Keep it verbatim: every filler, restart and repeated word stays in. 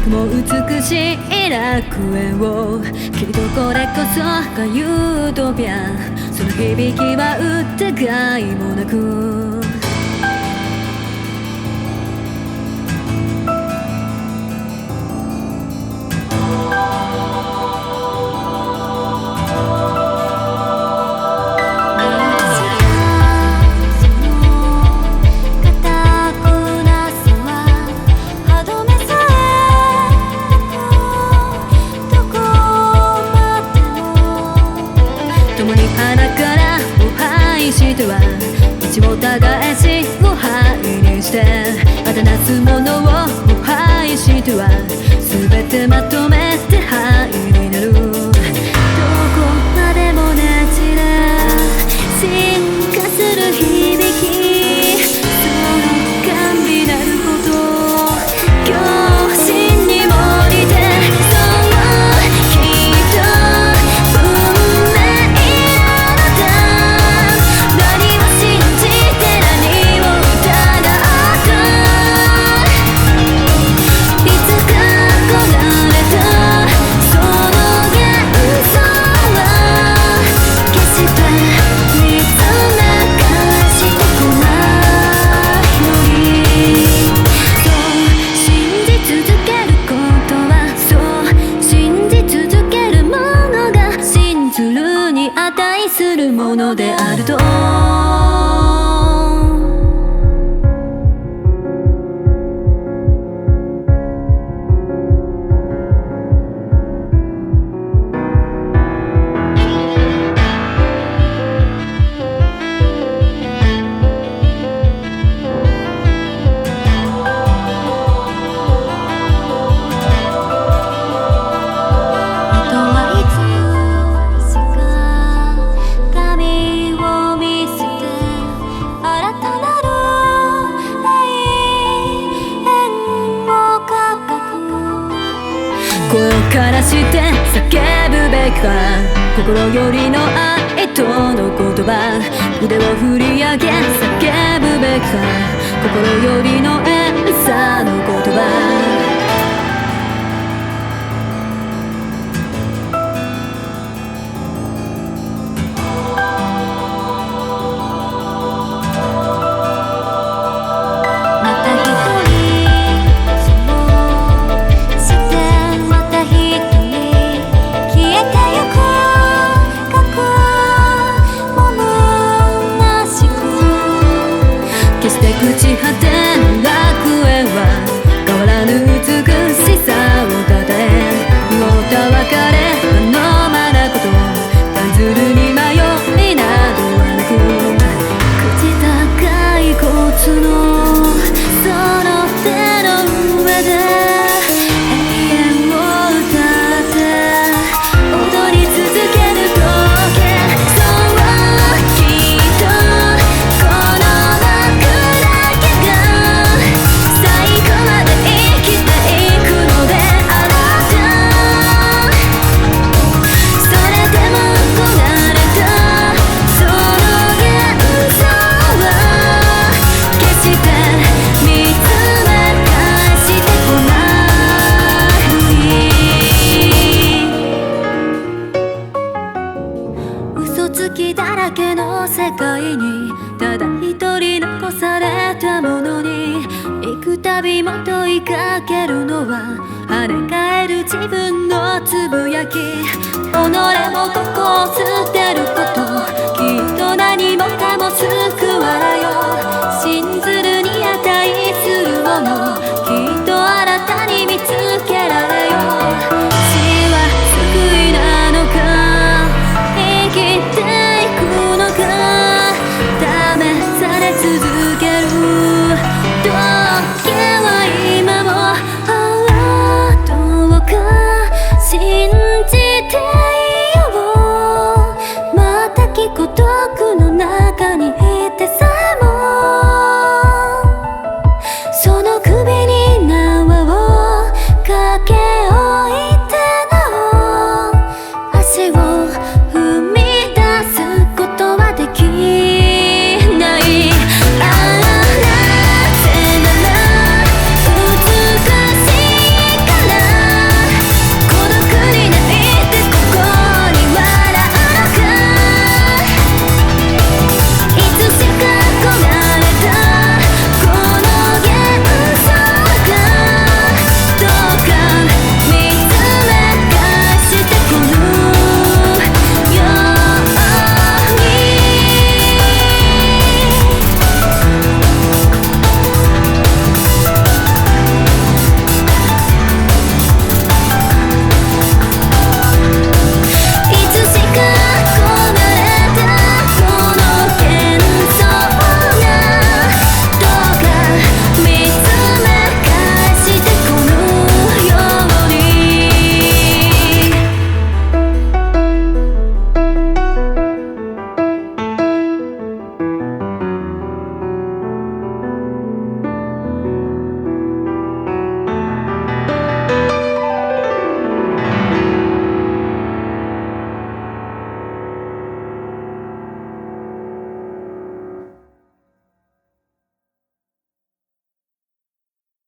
くも美しい楽園を、きっとこれこそがユートピア。その響きは疑いもなくしては道を正しを灰にして、またなすものを腐敗しては全てまとめて灰になる。どこまでもねじれ進化する響き、その甘美なること共振にも似て、するものであると声をからして叫ぶべきか、心よりの愛との言葉、腕を振り上げ叫ぶべきか、心よりのエルサの言葉。朽ち果ての楽園は変わらぬ美しさをたたえ、濁った別れのまなこと、単ずるに迷いなどはなく、口高い骨のその手の上で永遠を歌って踊り続ける時計、そうきっとこのだらけの世界にただ一人残されたものに、行くたびも問いかけるのは跳ね返る自分のつぶやき。己もここを捨てること、きっと何もかも救われよ。信ずるに値するもの、きっと新たに見つけられよ。死は救いなのか、生きて続ける時計は今もああどうか信じていよう。またき孤独の中に